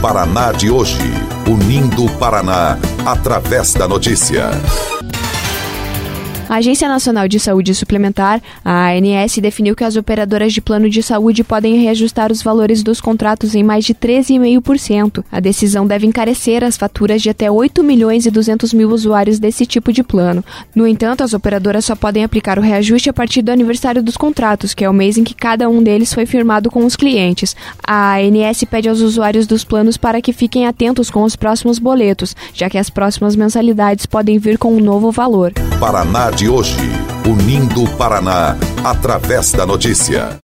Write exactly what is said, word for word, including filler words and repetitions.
Paraná de hoje, unindo o Paraná através da notícia. A Agência Nacional de Saúde Suplementar, a A N S, definiu que as operadoras de plano de saúde podem reajustar os valores dos contratos em mais de treze vírgula cinco por cento. A decisão deve encarecer as faturas de até oito milhões e duzentos mil usuários desse tipo de plano. No entanto, as operadoras só podem aplicar o reajuste a partir do aniversário dos contratos, que é o mês em que cada um deles foi firmado com os clientes. A A N S pede aos usuários dos planos para que fiquem atentos com os próximos boletos, já que as próximas mensalidades podem vir com um novo valor. Paraná de hoje, unindo o Paraná através da notícia.